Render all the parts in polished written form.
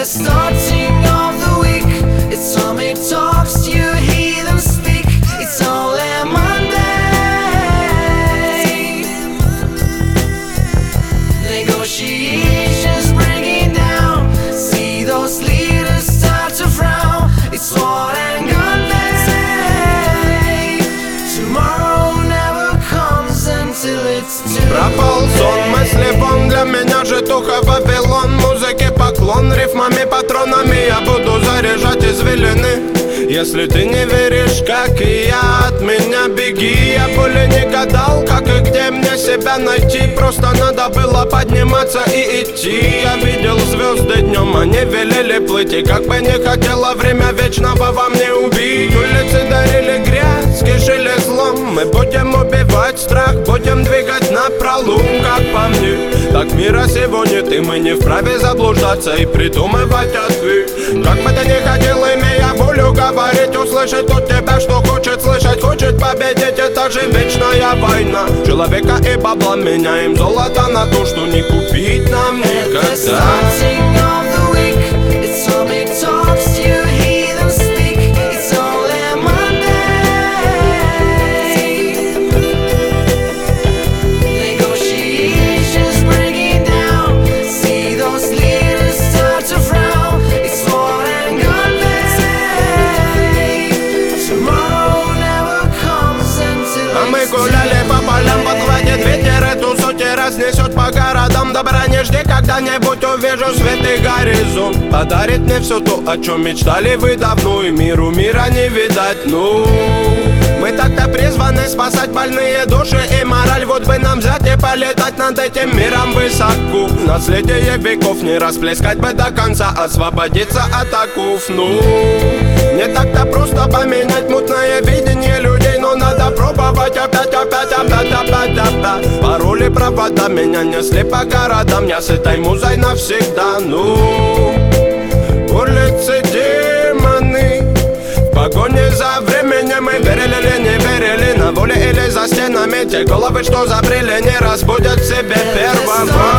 the starting of the week, it's only talks you hear them speak. It's only Monday. Negotiations breaking down. See those leaders start to frown. It's sword and gun day. Tomorrow never comes until it's too Пропал сон, мысли вон, для меня житуха Вавилон. Музыке поклон, рифмами, патронами я буду заряжать извилины. Если ты не веришь, как и я, от меня беги. Я более не гадал, как и где мне себя найти. Просто надо было подниматься и идти. Я видел звезды днем, они велели плыть. И как бы не хотела время вечного во мне убить. Улицы дарили грязь, кишили злом. Мы будем убивать страх, будем двигать напролом. Как по мне, так мира сегодня ты. Мы не вправе заблуждаться и придумывать ответ. Как бы ты ни хотел, имея волю говорить, услышать от тебя, что хочет слышать, хочет победить. Это же вечная война человека и бабла. Меняем золото на то, что не купить нам никогда. Гуляли по полям, подхватит ветер, эту сути разнесет по городам. Добра не жди, когда-нибудь увижу свет и горизонт. Подарит мне все то, о чем мечтали вы давно. И миру мира не видать, ну. Мы так-то призваны спасать больные души и мораль. Вот бы нам взять и полетать над этим миром высоко. Наследие веков не расплескать бы до конца, освободиться от оков, ну. Не так-то просто поменять мутное видение людей, но надо пробовать опять. Пароли, провода меня несли по городам. Я с этой музой навсегда, ну. Улицы демоны, в погоне за временем. Мы верили или не верили, на воле или за стенами. Те головы, что забрели, не разбудят в себе первого.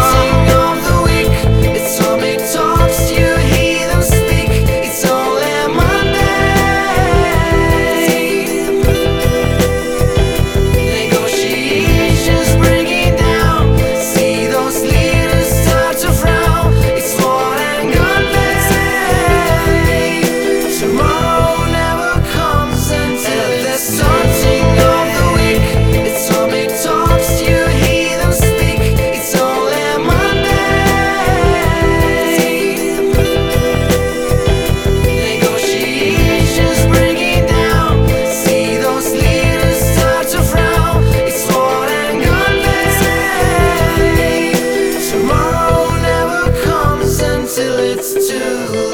Till it's too